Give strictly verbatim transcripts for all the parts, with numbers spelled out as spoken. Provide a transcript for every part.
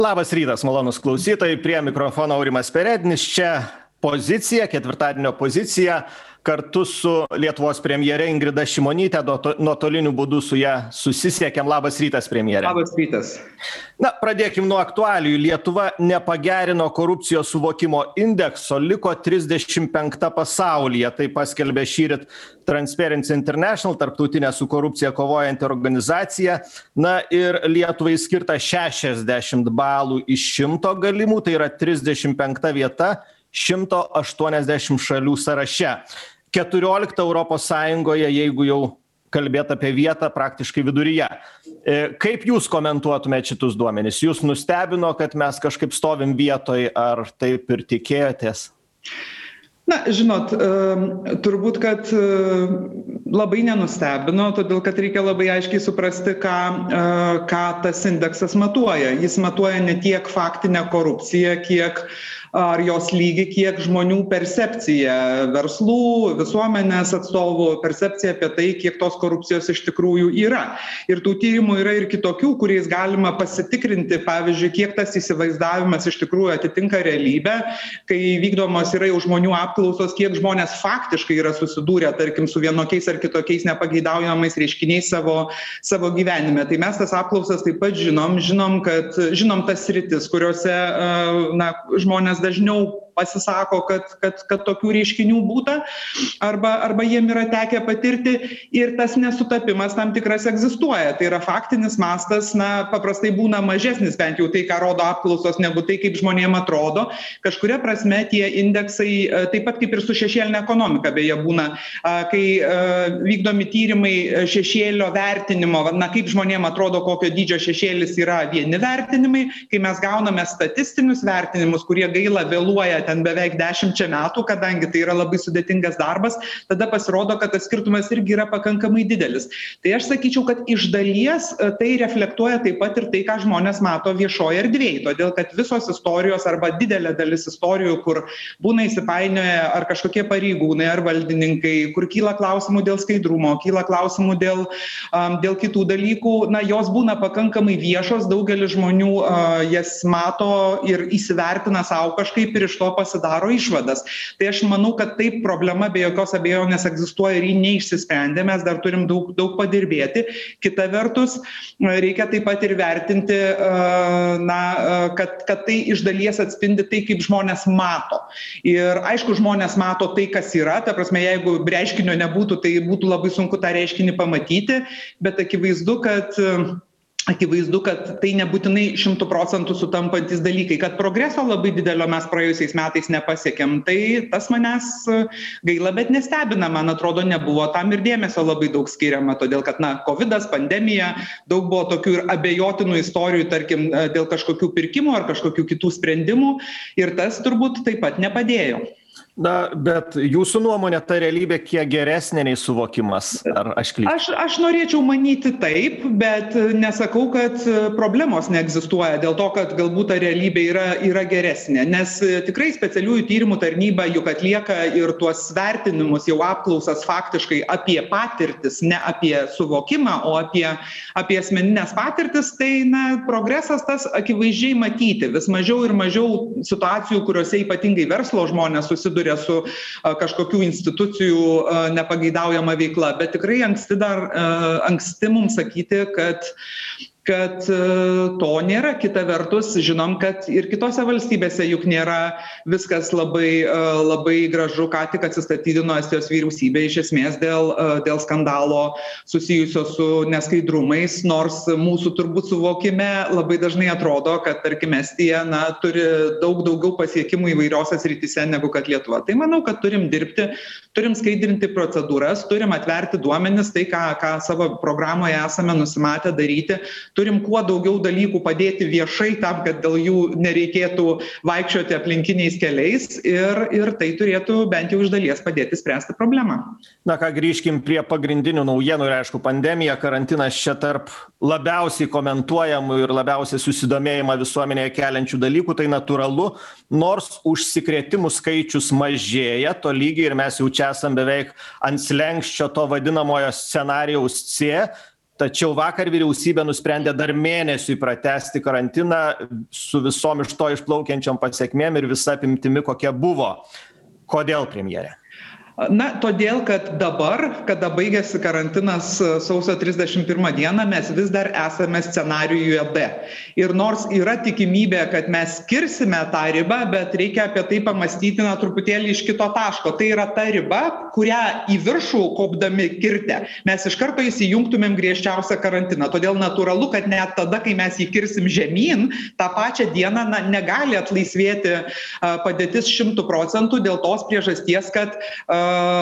Labas rytas, malonūs klausytojai, prie mikrofono Aurimas Perednis, čia pozicija, ketvirtadienio pozicija, kartu su Lietuvos premjere Ingrida Šimonytė, nuotoliniu būdu su ja susisiekėm. Labas rytas, premjere. Labas rytas. Na, pradėkim nuo aktualijų. Lietuva nepagerino korupcijos suvokimo indekso, liko trisdešimt penkta pasaulyje. Tai paskelbė šįryt Transparency International, tarptautinė su korupcija kovojanti organizacija. Na ir Lietuvai skirta šešiasdešimt balų iš šimto galimų, tai yra trisdešimt penkta vieta šimto aštuoniasdešimt šalių sąraše. keturiolikta Europos Sąjungoje, jeigu jau kalbėt apie vietą, praktiškai viduryje. Kaip jūs komentuotumėte šitus duomenis? Jūs nustebino, kad mes kažkaip stovim vietoj, ar taip ir tikėjotės? Na, žinot, turbūt, kad labai nenustebino, todėl kad reikia labai aiškiai suprasti, ką, ką tas indeksas matuoja. Jis matuoja ne tiek faktinę korupciją, kiek ar jos lygį, kiek žmonių percepcija, verslų, visuomenės atstovų percepcija apie tai, kiek tos korupcijos iš tikrųjų yra. Ir tų tyrimų yra ir kitokių, kuriais galima pasitikrinti, pavyzdžiui, kiek tas įsivaizdavimas iš tikrųjų atitinka realybę, kai vykdomos yra jau žmonių apklausos, kiek žmonės faktiškai yra susidūrę, tarkim, su vienokiais ar kitokiais nepageidaujamais reiškiniais savo, savo gyvenime. Tai mes tas apklausas taip pat žinom, žinom, kad žinom tas sritis, kuriuose na, žmonės dažniau pasisako, kad, kad, kad tokių reiškinių būta, arba, arba jiem yra tekę patirti ir tas nesutapimas tam tikras egzistuoja. Tai yra faktinis mastas, na, paprastai būna mažesnis, bent jau tai, ką rodo apklausos, negu tai, kaip žmonėm atrodo. Kažkuria prasme tie indeksai, taip pat kaip ir su šešėlinė ekonomika, beje, būna, kai vykdomi tyrimai šešėlio vertinimo, na, kaip žmonėm atrodo, kokio dydžio šešėlis yra vieni vertinimai, kai mes gauname statistinius vertinimus, kurie gaila vėluoja ten beveik dešimčia metų, kadangi tai yra labai sudėtingas darbas, tada pasirodo, kad tas skirtumas irgi yra pakankamai didelis. Tai aš sakyčiau, kad iš dalies tai reflektuoja taip pat ir tai, ką žmonės mato viešoje erdvėje, todėl kad visos istorijos arba didelė dalis istorijų, kur būna įsipainioję ar kažkokie pareigūnai, ar valdininkai, kur kyla klausimų dėl skaidrumo, kyla klausimų dėl, um, dėl kitų dalykų, na, jos būna pakankamai viešos, daugelis žmonių uh, jas mato ir įsivertina savo kažkaip ir iš to pasidaro išvadas. Tai aš manau, kad taip problema be jokios abejonės egzistuoja ir ji neišsisprendė, mes dar turim daug, daug padirbėti. Kita vertus, reikia taip pat ir vertinti, na, kad, kad tai iš dalies atspindi tai, kaip žmonės mato. Ir aišku, žmonės mato tai, kas yra, ta prasme, jeigu reiškinio nebūtų, tai būtų labai sunku tą reiškinį pamatyti, bet akivaizdu, kad Akivaizdu, kad tai nebūtinai šimtų procentų sutampantis dalykai, kad progreso labai didelio mes praėjusiais metais nepasiekėm. Tai tas manęs gaila, bet nestebina, man atrodo, nebuvo tam ir dėmesio labai daug skiriama, todėl kad, na, kovidas, pandemija, daug buvo tokių ir abejotinų istorijų, tarkim, dėl kažkokių pirkimų ar kažkokių kitų sprendimų ir tas turbūt taip pat nepadėjo. Na, bet jūsų nuomonė, ta realybė kiek geresnė nei suvokimas, ar aš klystu? Aš, aš norėčiau manyti taip, bet nesakau, kad problemos neegzistuoja dėl to, kad galbūt ta realybė yra, yra geresnė, nes tikrai specialiųjų tyrimų tarnyba juk atlieka ir tuos vertinimus, jau apklausas faktiškai apie patirtis, ne apie suvokimą, o apie, apie asmeninės patirtis, tai, na, progresas tas akivaizdžiai matyti, vis mažiau ir mažiau situacijų, kuriuose ypatingai verslo žmonės susiduria su kažkokių institucijų nepageidaujama veikla, bet tikrai anksti dar, anksti mums sakyti, kad kad to nėra. Kita vertus, žinom, kad ir kitose valstybėse juk nėra viskas labai, labai gražu, ką tik atsistatydino Estijos vyriausybė iš esmės dėl, dėl skandalo susijusio su neskaidrumais, nors mūsų turbūt suvokime labai dažnai atrodo, kad, tarkim, Estija, na, turi daug daugiau pasiekimų įvairiose srityse negu kad Lietuva. Tai manau, kad turim dirbti, turim skaidrinti procedūras, turim atverti duomenis, tai, ką, ką savo programoje esame nusimatę daryti. Turim kuo daugiau dalykų padėti viešai tam, kad dėl jų nereikėtų vaikščioti aplinkiniais keliais ir, ir tai turėtų bent jau iš dalies padėti spręsti problemą. Na ką, grįžkim prie pagrindinių naujienų ir aišku, pandemija, karantinas čia tarp labiausiai komentuojamų ir labiausiai susidomėjimą visuomenėje keliančių dalykų, tai natūralu, nors užsikrėtimų skaičius mažėja, to lygiai ir mes jau čia esam beveik ant slenksčio to vadinamojo scenarijaus C. tačiau vakar vyriausybė nusprendė dar mėnesiui pratęsti karantiną su visom iš to išplaukiančiom pasekmėm ir visa apimtimi, kokia buvo. Kodėl, premjere? Na, todėl, kad dabar, kada baigėsi karantinas sausio trisdešimt pirmą dieną, mes vis dar esame scenarijuje D. Ir nors yra tikimybė, kad mes skirsime tą ribą, bet reikia apie tai pamastyti na, truputėlį iš kito taško. Tai yra ta riba, kurią į viršų kopdami kirtę, mes iš karto įsijungtumėm griežčiausią karantiną. Todėl natūralu, kad net tada, kai mes jį kirsim žemyn, tą pačią dieną na, negali atlaisvėti a, padėtis šimtų procentų dėl tos priežasties, kad a,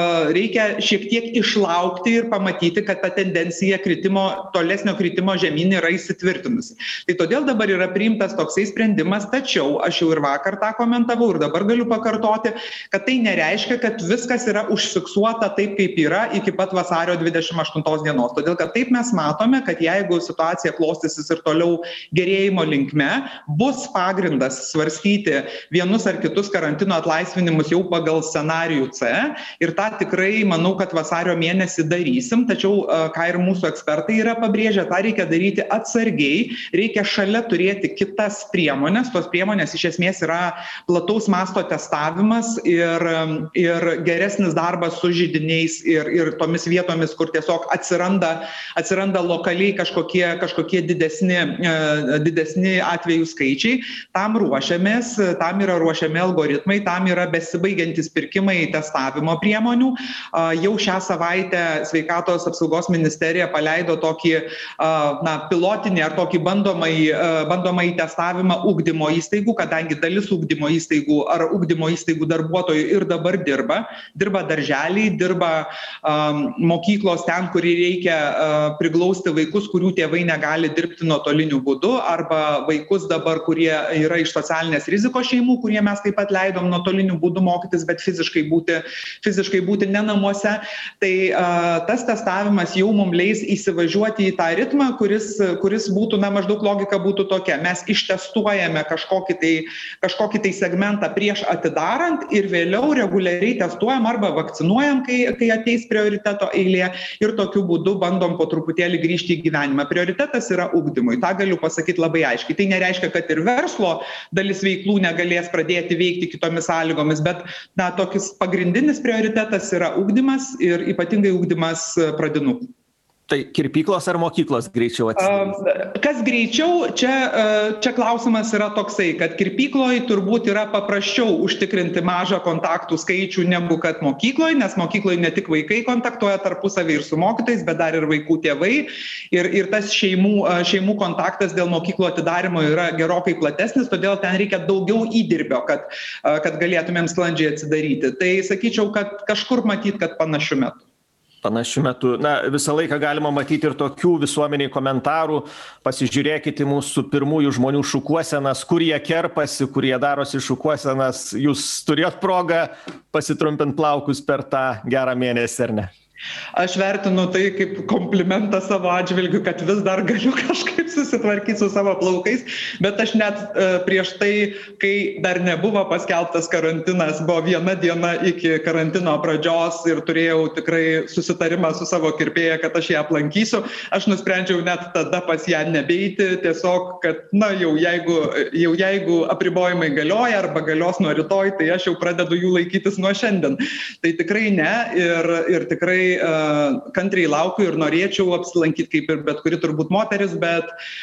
reikia šiek tiek išlaukti ir pamatyti, kad ta tendencija kritimo, tolesnio kritimo žemyn yra įsitvirtinusi. Tai todėl dabar yra priimtas toksai sprendimas, tačiau aš jau ir vakar tą komentavau ir dabar galiu pakartoti, kad tai nereiškia, kad viskas yra užfiksuota taip, kaip yra iki pat vasario dvidešimt aštuntos dienos. Todėl, kad taip mes matome, kad jeigu situacija klostysis ir toliau gerėjimo linkme, bus pagrindas svarstyti vienus ar kitus karantino atlaisvinimus jau pagal scenarijų C. Ir tą tikrai, manau, kad vasario mėnesį darysim, tačiau, ką ir mūsų ekspertai yra pabrėžę, tą reikia daryti atsargiai, reikia šalia turėti kitas priemonės, tos priemonės iš esmės yra plataus masto testavimas ir, ir geresnis darbas su židiniais ir, ir tomis vietomis, kur tiesiog atsiranda, atsiranda lokaliai kažkokie, kažkokie didesni, didesni atvejų skaičiai. Tam ruošiamės, tam yra ruošiami algoritmai, tam yra besibaigiantis pirkimai testavimo priemonių. Jau šią savaitę Sveikatos apsaugos ministerija paleido tokį na, pilotinį ar tokį bandomąjį, bandomąjį testavimą ugdymo įstaigų, kadangi dalis ugdymo įstaigų ar ugdymo įstaigų darbuotojų ir dabar dirba. Dirba darželiai, dirba um, mokyklos ten, kur reikia uh, priglausti vaikus, kurių tėvai negali dirbti nuotoliniu būdu, arba vaikus dabar, kurie yra iš socialinės rizikos šeimų, kurie mes taip pat leidom nuotoliniu būdu mokytis, bet fiziškai būti fiziškai būti ne namuose, tai a, tas testavimas jau mums leis įsivažiuoti į tą ritmą, kuris, kuris būtų, na, maždaug logika būtų tokia. Mes ištestuojame kažkokį tai, kažkokį tai segmentą prieš atidarant ir vėliau reguliariai testuojam arba vakcinuojam, kai, kai ateis prioriteto eilė ir tokiu būdu bandom po truputėlį grįžti į gyvenimą. Prioritetas yra ugdymui, tą galiu pasakyti labai aiškiai. Tai nereiškia, kad ir verslo dalis veiklų negalės pradėti veikti kitomis sąlygomis, bet, na, tokis pagrindinis prioritetas yra ugdymas ir ypatingai ugdymas pradinukų. Tai kirpyklos ar mokyklos greičiau atsidarys? Kas greičiau, čia, čia klausimas yra toksai, kad kirpykloje turbūt yra paprasčiau užtikrinti mažą kontaktų skaičių negu kad mokykloje, nes mokykloje ne tik vaikai kontaktuoja tarpusavį ir su mokytojais, bet dar ir vaikų tėvai. Ir, ir tas šeimų, šeimų kontaktas dėl mokyklų atidarimo yra gerokai platesnis, todėl ten reikia daugiau įdirbio, kad, kad galėtumėm sklandžiai atsidaryti. Tai sakyčiau, kad kažkur matyt, kad panašiu metu. Panašiu metu. Na, visą laiką galima matyti ir tokių visuomeniai komentarų. Pasižiūrėkite mūsų pirmųjų žmonių šukuosenas, kur jie kerpasi, kur jie darosi šukuosenas. Jūs turėjot progą pasitrumpinti plaukus per tą gerą mėnesį, ar ne? Aš vertinu tai kaip komplimentą savo atžvilgiu, kad vis dar galiu kažkaip susitvarkyti su savo plaukais, bet aš net e, prieš tai, kai dar nebuvo paskelbtas karantinas, buvo viena diena iki karantino pradžios ir turėjau tikrai susitarimą su savo kirpėja, kad aš ją aplankysiu, aš nusprendžiau net tada pas ją nebeiti, tiesiog, kad, na, jau jeigu, jau jeigu apribojimai galioja arba galios nuo rytoj, tai aš jau pradedu jų laikytis nuo šiandien. Tai tikrai ne ir, ir tikrai kantriai laukiu ir norėčiau apsilankyti kaip ir bet kuri turbūt moteris, bet,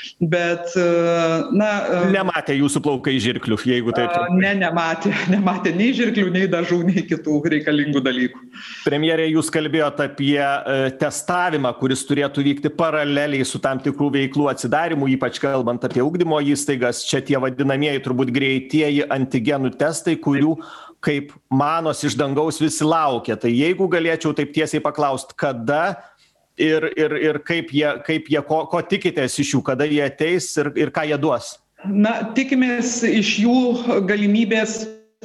bet na... Nematė jūsų plaukai žirklių, jeigu taip... Ne, nematė, nematė nei žirklių, nei dažų, nei kitų reikalingų dalykų. Premjerė, jūs kalbėjote apie testavimą, kuris turėtų vykti paraleliai su tam tikrų veiklų atsidarimu, ypač kalbant apie ugdymo įstaigas. Čia tie vadinamieji turbūt greitieji antigenų testai, kurių kaip manos iš dangaus visi laukia. Tai jeigu galėčiau taip tiesiai paklausti, kada ir, ir, ir kaip jie, kaip jie ko, ko tikitės iš jų, kada jie ateis ir, ir ką jie duos? Na, tikimės iš jų galimybės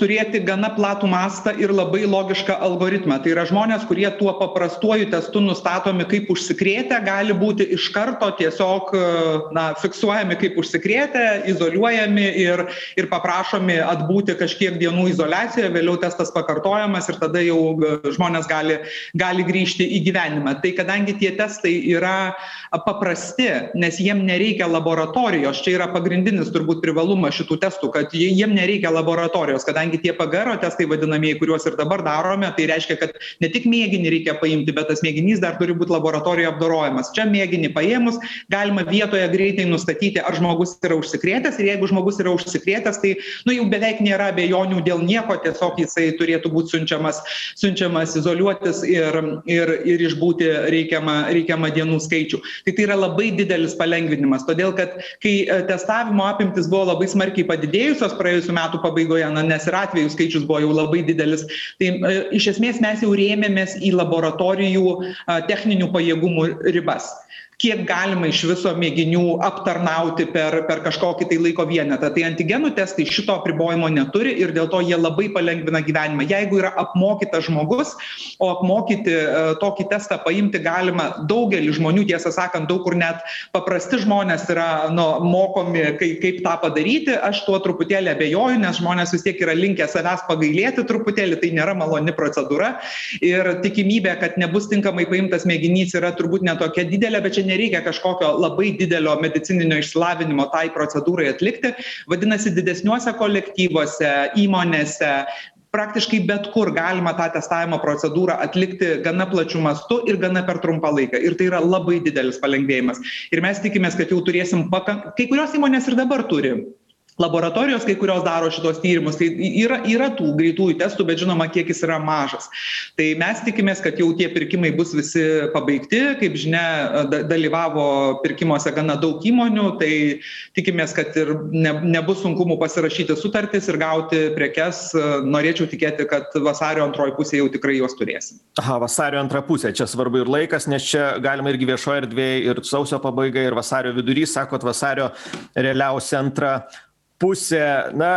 turėti gana platų mastą ir labai logišką algoritmą. Tai yra žmonės, kurie tuo paprastuoju testu nustatomi kaip užsikrėtę, gali būti iš karto tiesiog na, fiksuojami kaip užsikrėtę, izoliuojami ir, ir paprašomi atbūti kažkiek dienų izoliacijoje, vėliau testas pakartojamas ir tada jau žmonės gali, gali grįžti į gyvenimą. Tai kadangi tie testai yra paprasti, nes jiem nereikia laboratorijos, čia yra pagrindinis turbūt privalumas šitų testų, kad jiem nereikia laboratorijos, kadangi tie P G R testai vadinamieji, kuriuos ir dabar darome, tai reiškia, kad ne tik mėginį reikia paimti, bet tas mėginys dar turi būti laboratorijoje apdorojamas. Čia mėginį paėmus galima vietoje greitai nustatyti, ar žmogus yra užsikrėtęs ir jeigu žmogus yra užsikrėtęs, tai nu, jau beveik nėra abejonių dėl nieko, tiesiog jisai turėtų būti siunčiamas, siunčiamas izoliuotis ir, ir, ir išbūti reikiamą, reikiamą dienų skaičių. Tai tai yra labai didelis palengvinimas, todėl kad kai testavimo apimtis buvo labai smarkiai padidėjusios praėjusių metų pabaigoje, na, nes ir atvejų skaičius buvo jau labai didelis, tai e, iš esmės mes jau rėmėmės į laboratorijų e, techninių pajėgumų ribas. Kiek galima iš viso mėginių aptarnauti per, per kažkokį tai laiko vienetą. Tai antigenų testai šito apribojimo neturi ir dėl to jie labai palengvina gyvenimą. Jeigu yra apmokytas žmogus, o apmokyti e, tokį testą paimti galima daugelį žmonių, tiesą sakant, daug kur net paprasti žmonės yra nu, mokomi, kaip, kaip tą padaryti, aš tuo truputėlį abejoju, nes žmonės vis tiek yra linkę savęs pagailėti truputėlį, tai nėra maloni procedūra ir tikimybė, kad nebus tinkamai paimtas mėginys yra turbūt netokia didelė, bet čia nereikia kažkokio labai didelio medicininio išsilavinimo tai procedūrai atlikti. Vadinasi, didesniuose kolektyvuose, įmonėse, praktiškai bet kur galima tą testavimo procedūrą atlikti gana plačiu mastu ir gana per trumpą laiką. Ir tai yra labai didelis palengvėjimas. Ir mes tikimės, kad jau turėsim pakankamai, kai kurios įmonės ir dabar turi. Laboratorijos, kai kurios daro šitos tyrimus, tai yra, yra tų greitųjų testų, bet žinoma, kiekis yra mažas. Tai mes tikimės, kad jau tie pirkimai bus visi pabaigti, kaip žinia, dalyvavo pirkimuose gana daug įmonių, tai tikimės, kad ir ne, nebus sunkumų pasirašyti sutartis ir gauti prekes. Norėčiau tikėti, kad vasario antroji pusė jau tikrai juos turėsim. Aha, vasario antra pusė, čia svarbu ir laikas, nes čia galima irgi viešoje erdvėje ir sausio pabaiga, ir vasario vidurys, sakot, vasario realiausia antra pusė. Na,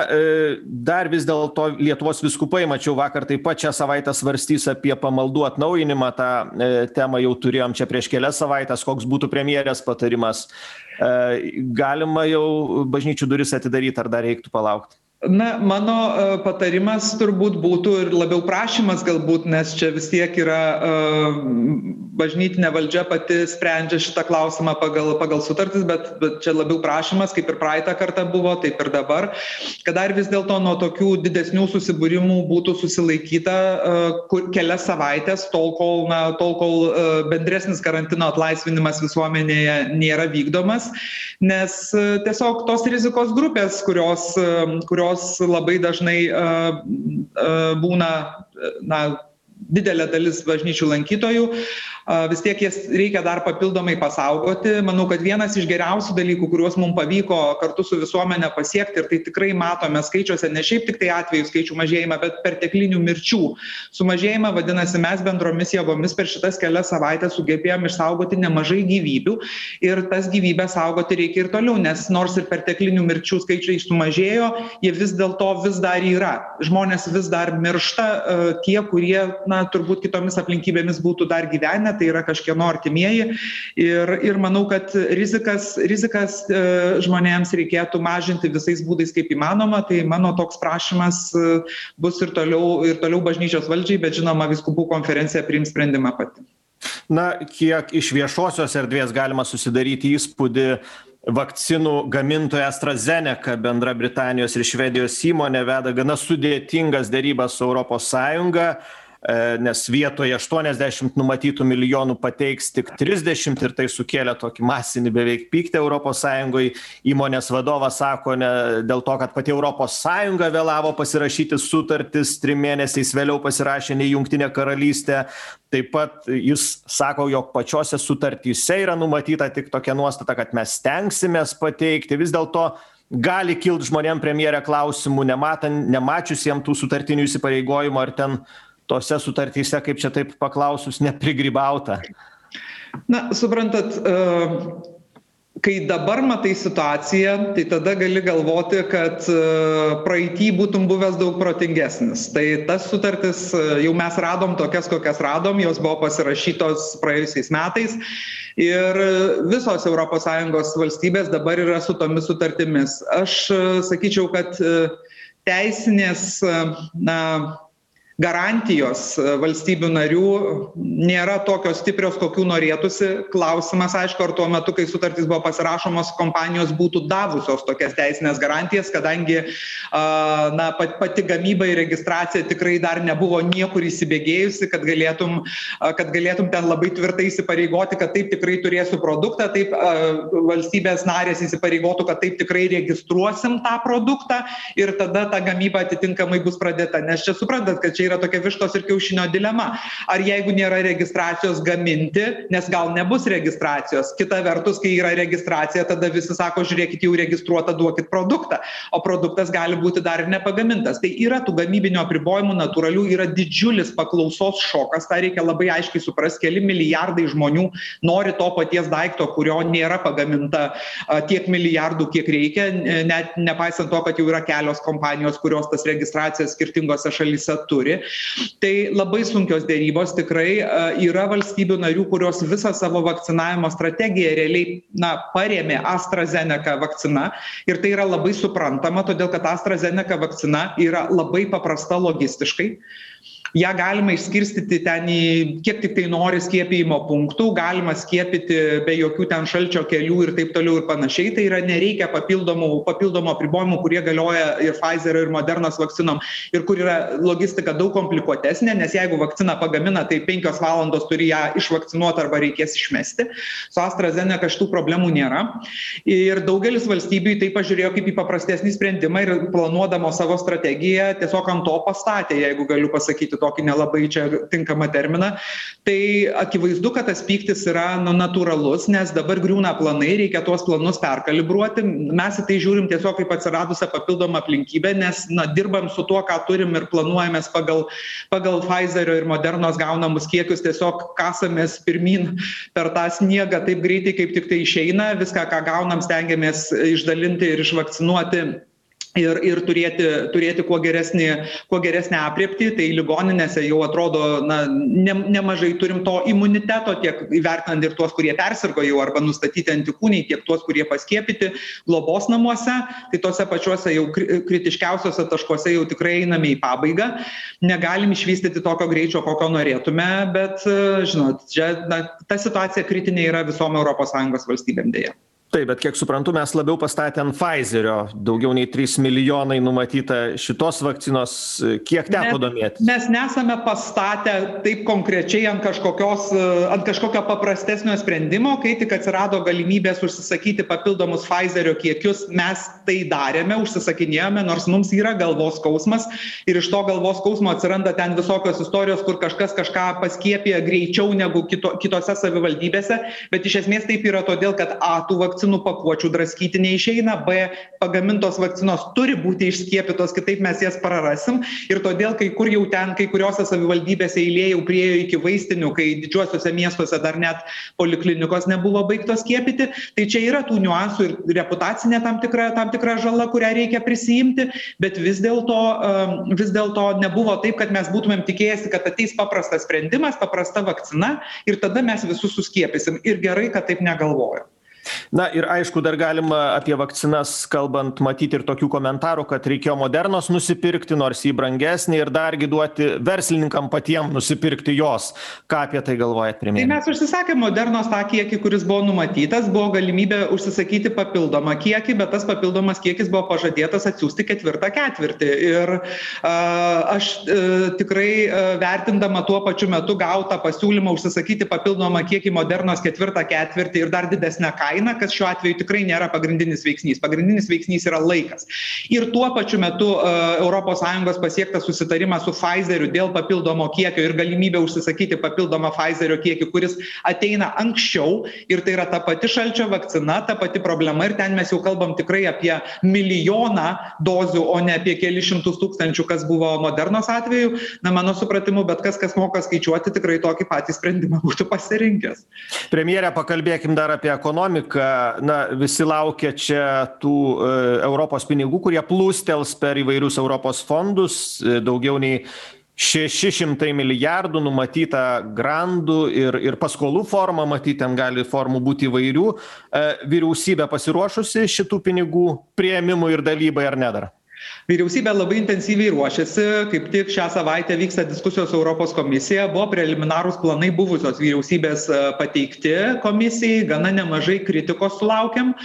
dar vis dėlto Lietuvos vyskupai, mačiau vakar taip pat šią savaitę svarstys apie pamaldų atnaujinimą, tą temą jau turėjom čia prieš kelias savaitės, koks būtų premjerės patarimas. Galima jau bažnyčių duris atidaryti, ar dar reiktų palaukti? Na, mano patarimas turbūt būtų ir labiau prašymas galbūt, nes čia vis tiek yra uh, bažnytinė valdžia pati sprendžia šitą klausimą pagal, pagal sutartis, bet, bet čia labiau prašymas, kaip ir praeitą kartą buvo, taip ir dabar, kad dar vis dėlto nuo tokių didesnių susibūrimų būtų susilaikyta uh, kur, kelias savaitės, tol kol, na, tol, kol uh, bendresnis karantino atlaisvinimas visuomenėje nėra vykdomas, nes uh, tiesiog tos rizikos grupės, kurios, uh, kurios labai dažnai uh, uh, būna na, didelė dalis bažnyčių lankytojų, vis tiek jas reikia dar papildomai pasaugoti. Manau, kad vienas iš geriausių dalykų, kuriuos mums pavyko kartu su visuomenė pasiekti, ir tai tikrai matome skaičiuose, ne šiaip tik tai atvejų skaičių mažėjimą, bet perteklinių mirčių sumažėjimą, vadinasi, mes bendromis jėgomis per šitas kelias savaitės sugebėjom išsaugoti nemažai gyvybių ir tas gyvybės saugoti reikia ir toliau, nes nors ir perteklinių mirčių skaičiai sumažėjo, jie vis dėlto vis dar yra. Žmonės vis dar miršta, tie, kurie, na, turbūt kitomis aplinkybėmis būtų dar gyvenę, tai yra kažkieno artimieji ir, ir manau, kad rizikas, rizikas e, žmonėms reikėtų mažinti visais būdais kaip įmanoma, tai mano toks prašymas e, bus ir toliau, ir toliau bažnyčios valdžiai, bet žinoma, vyskupų konferencija priims sprendimą pati. Na, kiek iš viešosios erdvės galima susidaryti įspūdį, vakcinų gamintoja AstraZeneca, bendra Britanijos ir Švedijos įmonė, veda gana sudėtingas derybas su Europos Sąjunga, nes vietoje aštuoniasdešimt numatytų milijonų pateiks tik trisdešimt ir tai sukėlė tokį masinį beveik pyktį Europos Sąjungoje. Įmonės vadovas sako, ne, dėl to, kad pati Europos Sąjunga vėlavo pasirašyti sutartis, trim mėnesiais vėliau pasirašė nei Jungtinė karalystė. Taip pat jis sako, jog pačiose sutartyse yra numatyta tik tokia nuostata, kad mes stengsimės pateikti. Vis dėlto gali kilti žmonėm, premjerė, klausimų, nematant, nemačiusiem tų sutartinių įsipareigojimų, ar ten tose sutartyse, kaip čia taip paklausus, neprigrybauta? Na, suprantat, kai dabar matai situaciją, tai tada gali galvoti, kad praeitį būtum buvęs daug protingesnis. Tai tas sutartis jau mes radom tokias, kokias radom, jos buvo pasirašytos praėjusiais metais. Ir visos Europos Sąjungos valstybės dabar yra su tomis sutartimis. Aš sakyčiau, kad teisinės na, garantijos valstybių narių nėra tokios stiprios, kokių norėtųsi. Klausimas, aišku, ar tuo metu, kai sutartys buvo pasirašomos, kompanijos būtų davusios tokias teisinės garantijas, kadangi na, pati gamyba ir registracija tikrai dar nebuvo niekur įsibėgėjusi, kad galėtum, kad galėtum ten labai tvirtai įsipareigoti, kad taip tikrai turėsiu produktą, taip valstybės narės įsipareigotų, kad taip tikrai registruosim tą produktą ir tada ta gamyba atitinkamai bus pradėta. Nes čia suprantat, kad čia yra tokia vištos ir kiaušinio dilema. Ar jeigu nėra registracijos gaminti, nes gal nebus registracijos. Kita vertus, kai yra registracija, tada visi sako, žiūrėkit, jau registruota, duokit produktą. O produktas gali būti dar ir nepagamintas. Tai yra tų gamybinio apribojimų natūralių, yra didžiulis paklausos šokas. Tai reikia labai aiškiai suprasti, keli milijardai žmonių nori to paties daikto, kurio nėra pagaminta tiek milijardų, kiek reikia, net nepaisant to, kad jau yra kelios kompanijos, kurios tas registracijas skirtingose šalyse turi. Tai labai sunkios dėrybos tikrai. Yra valstybių narių, kurios visą savo vakcinavimo strategiją realiai na, parėmė AstraZeneca vakcina ir tai yra labai suprantama, todėl kad AstraZeneca vakcina yra labai paprasta logistiškai. Ja galima išskirstyti ten į kiek tik tai nori skiepijimo punktų, galima skiepyti be jokių ten šalčio kelių ir taip toliau ir panašiai. Tai yra nereikia papildomų, papildomų apribojimų, kurie galioja ir Pfizerio ir Modernos vakcinom ir kur yra logistika daug komplikuotesnė, nes jeigu vakciną pagamina, tai penkios valandos turi ją išvakcinuoti arba reikės išmesti. Su AstraZeneca šitų problemų nėra. Ir daugelis valstybių tai pažiūrėjo kaip į paprastesnį sprendimą ir planuodamo savo strategiją tiesiog ant to pastatė, jeigu galiu pasakyti tokį nelabai čia tinkamą terminą. Tai akivaizdu, kad tas pyktis yra nu, natūralus, nes dabar griūna planai, reikia tuos planus perkalibruoti. Mes į tai žiūrim tiesiog kaip atsiradusią papildomą aplinkybę, nes na, dirbam su tuo, ką turim ir planuojamės pagal, pagal Pfizerio ir Modernos gaunamus kiekius, tiesiog kasamės pirmin per tą sniegą taip greitai, kaip tik tai išeina. Viską, ką gaunam, stengiamės išdalinti ir išvakcinuoti. Ir, ir turėti, turėti kuo geresnį, kuo geresnę aprieptį, tai ligoninėse jau atrodo na, ne, nemažai turim to imuniteto, tiek įvertinant ir tuos, kurie persirgo jau arba nustatyti antikūniai, tiek tuos, kurie paskiepyti globos namuose, tai tose pačiuose jau kritiškiausiose taškuose jau tikrai einame į pabaigą. Negalim išvystyti tokio greičio, kokio norėtume, bet, žinot, čia, na, ta situacija kritinė yra visom Europos Sąjungos valstybėm dėja. Taip, bet kiek suprantu, mes labiau pastatė ant Pfizerio, daugiau nei trys milijonai numatyta šitos vakcinos, kiek teko domėtis? Mes nesame pastatę taip konkrečiai ant, kažkokios, ant kažkokio paprastesnio sprendimo, kai tik atsirado galimybės užsisakyti papildomus Pfizerio kiekius, mes tai darėme, užsisakinėjome, nors mums yra galvos skausmas ir iš to galvos skausmo atsiranda ten visokios istorijos, kur kažkas kažką paskiepė greičiau negu kito, kitose savivaldybėse, bet iš esmės taip yra todėl, kad A, tų vakcinų pakuočių draskyti neišeina, B, pagamintos vakcinos turi būti išskiepytos, kitaip mes jas prarasim ir todėl kai kur jau ten, kai kuriuose savivaldybėse eilė jau priėjo iki vaistinių, kai didžiuosiuose miestuose dar net poliklinikos nebuvo baigtos skiepyti, tai čia yra tų niuansų ir reputacinė tam tikra, tam tikra žala, kurią reikia prisiimti, bet vis dėlto, vis dėlto nebuvo taip, kad mes būtumėm tikėjęsi, kad ateis paprastas sprendimas, paprasta vakcina ir tada mes visus suskiepysim ir gerai, kad taip negalvojo. Na ir aišku, dar galima apie vakcinas kalbant matyti ir tokių komentarų, kad reikėjo Modernos nusipirkti, nors jį brangesnį ir dargi duoti verslininkam patiem nusipirkti jos. Ką apie tai galvojat, premjerė? Tai mes užsisakėm Modernos tą kiekį, kuris buvo numatytas, buvo galimybė užsisakyti papildomą kiekį, bet tas papildomas kiekis buvo pažadėtas atsiųsti ketvirtą ketvirtį. Ir a, aš a, tikrai a, vertindama tuo pačiu metu gautą pasiūlymą užsisakyti papildomą kiekį Modernos ketvirtą ketvirtį ir dar didesnę kainą, kas šiuo atveju tikrai nėra pagrindinis veiksnys. Pagrindinis veiksnys yra laikas. Ir tuo pačiu metu uh, Europos Sąjungos pasiektas susitarimas su Pfizeriu dėl papildomo kiekio ir galimybė užsisakyti papildomą Pfizerio kiekį, kuris ateina anksčiau ir tai yra ta pati šalčio vakcina, ta pati problema ir ten mes jau kalbam tikrai apie milijoną dozių, o ne apie kelis šimtus tūkstančių, kas buvo Modernos atveju. Na, mano supratimu, bet kas, kas moka skaičiuoti, tikrai tokį patį sprendimą būtų pasirinkęs. Premjere, pakalbėkim dar apie ekonomiką. ekonomika, na, visi laukia čia tų e, Europos pinigų, kurie plūstels per įvairius Europos fondus, e, daugiau nei šeši šimtai milijardų numatyta grandų ir, ir paskolų forma, matyt, ten gali formų būti įvairių. E, vyriausybė pasiruošusi šitų pinigų priėmimui ir dalybai ar ne dar? Vyriausybė labai intensyviai ruošiasi, kaip tik šią savaitę vyksta diskusijos su Europos komisija, buvo preliminarūs planai buvusios vyriausybės pateikti komisijai, gana nemažai kritikos sulaukiam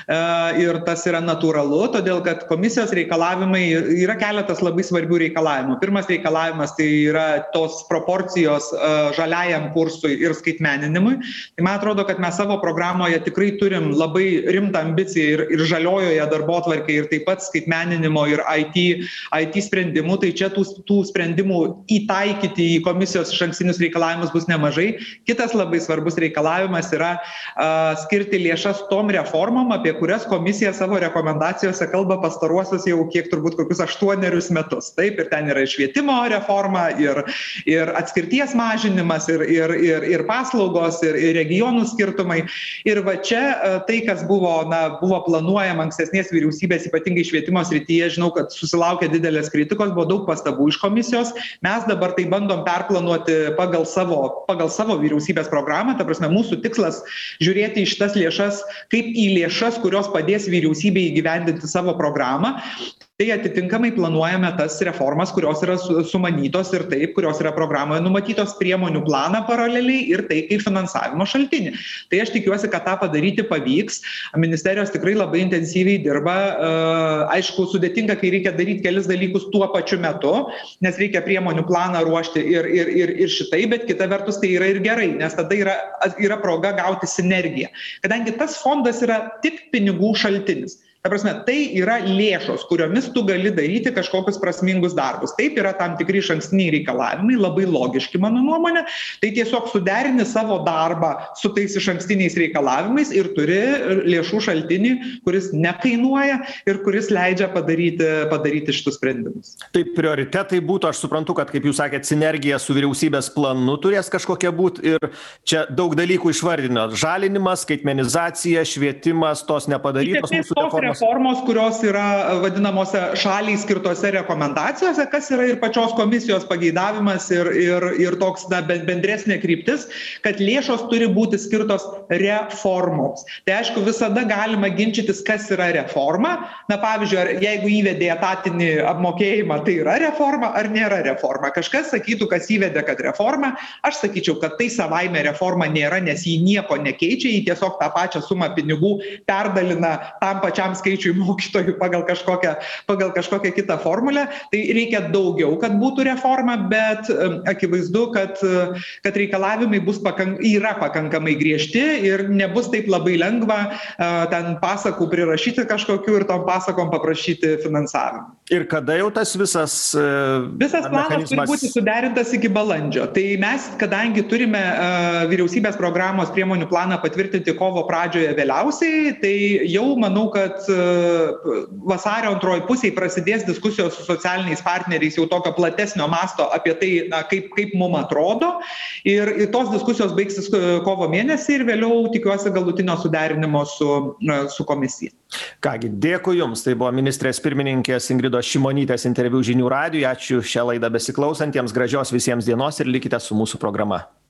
ir tas yra natūralu, todėl kad komisijos reikalavimai, yra keletas labai svarbių reikalavimų. Pirmas reikalavimas tai yra tos proporcijos žaliajam kursui ir skaitmeninimui. Tai man atrodo, kad mes savo programoje tikrai turim labai rimtą ambiciją ir, ir žaliojoje darbotvarkėje ir taip pat skaitmeninimo ir I T, I T sprendimų, tai čia tų, tų sprendimų įtaikyti į komisijos išankstinius reikalavimus bus nemažai. Kitas labai svarbus reikalavimas yra uh, skirti lėšas tom reformom, apie kurias komisija savo rekomendacijose kalba pastaruosius jau kiek turbūt kokius aštuonerius metus. Taip, ir ten yra ir švietimo reforma, ir, ir atskirties mažinimas, ir, ir, ir, ir paslaugos, ir, ir regionų skirtumai. Ir va čia uh, tai, kas buvo, na, buvo planuojama ankstesnės vyriausybės, ypatingai švietimo srityje, žinau, kad susilaukė didelės kritikos, buvo daug pastabų iš komisijos. Mes dabar tai bandom perplanuoti pagal savo, pagal savo vyriausybės programą. Ta prasme, mūsų tikslas žiūrėti į šitas lėšas kaip į lėšas, kurios padės vyriausybei įgyvendinti savo programą. Tai atitinkamai planuojame tas reformas, kurios yra sumanytos ir taip, kurios yra programoje numatytos, priemonių planą paraleliai ir tai kaip finansavimo šaltinį. Tai aš tikiuosi, kad tą padaryti pavyks. Ministerijos tikrai labai intensyviai dirba. Aišku, sudėtinga, kai reikia daryti kelis dalykus tuo pačiu metu, nes reikia priemonių planą ruošti ir, ir, ir, ir šitai, bet kita vertus tai yra ir gerai, nes tada yra, yra proga gauti sinergiją. Kadangi tas fondas yra tik pinigų šaltinis. Ta prasme, tai yra lėšos, kuriomis tu gali daryti kažkokius prasmingus darbus. Taip, yra tam tikri išankstiniai reikalavimai, labai logiški mano nuomonė. Tai tiesiog suderini savo darbą su tais išankstiniais reikalavimais ir turi lėšų šaltinį, kuris nekainuoja ir kuris leidžia padaryti, padaryti šitus sprendimus. Tai prioritetai būtų, aš suprantu, kad, kaip jūs sakėt, sinergija su vyriausybės planu turės kažkokia būti ir čia daug dalykų išvardinot. Žalinimas, skaitmenizacija, švietimas, tos nepadarytos mūsų reformos. Reformos, kurios yra vadinamose šaliai skirtose rekomendacijose, kas yra ir pačios komisijos pageidavimas ir, ir, ir toks na, bendresnė kryptis, kad lėšos turi būti skirtos reformoms. Tai aišku, visada galima ginčytis, kas yra reforma. Na, pavyzdžiui, ar, jeigu įvedė etatinį apmokėjimą, tai yra reforma ar nėra reforma. Kažkas sakytų, kas įvedė, kad reforma. Aš sakyčiau, kad tai savaime reforma nėra, nes jį nieko nekeičia, jį tiesiog tą pačią sumą pinigų perdalina tam pačiam skaičiui mokytojų pagal kažkokią, pagal kažkokią kitą formulę. Tai reikia daugiau, kad būtų reforma, bet um, akivaizdu, kad, kad reikalavimai bus pakank, yra pakankamai griežti ir nebus taip labai lengva uh, ten pasakų prirašyti kažkokių ir tom pasakom paprašyti finansavimą. Ir kada jau tas visas uh, Visas planas mechanizmas... turi būti suderintas iki balandžio. Tai mes, kadangi turime uh, vyriausybės programos priemonių planą patvirtinti kovo pradžioje vėliausiai, tai jau manau, kad vasario antroji pusėje prasidės diskusijos su socialiniais partneriais jau tokio platesnio masto apie tai, na, kaip, kaip mums atrodo. Ir, ir tos diskusijos baigsis kovo mėnesį ir vėliau tikiuosi galutinio suderinimo su, su komisija. Kągi, dėkui Jums. Tai buvo ministrės pirmininkės Ingridos Šimonytės interviu Žinių radijui. Ačiū šią laidą besiklausantiems. Gražios visiems dienos ir likite su mūsų programa.